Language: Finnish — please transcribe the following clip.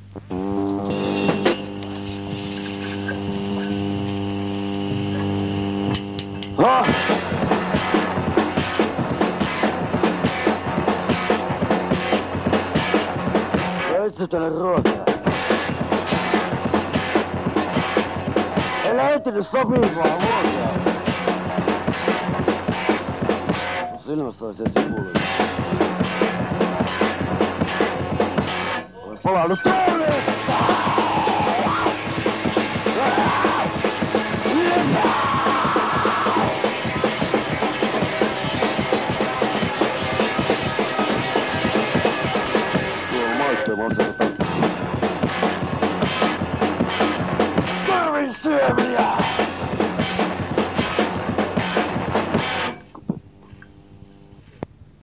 Itse tänne ruokaa. Älä ehtinyt sopivaa ruokaa. Sun silmästä on se sipuli. Olen palannut.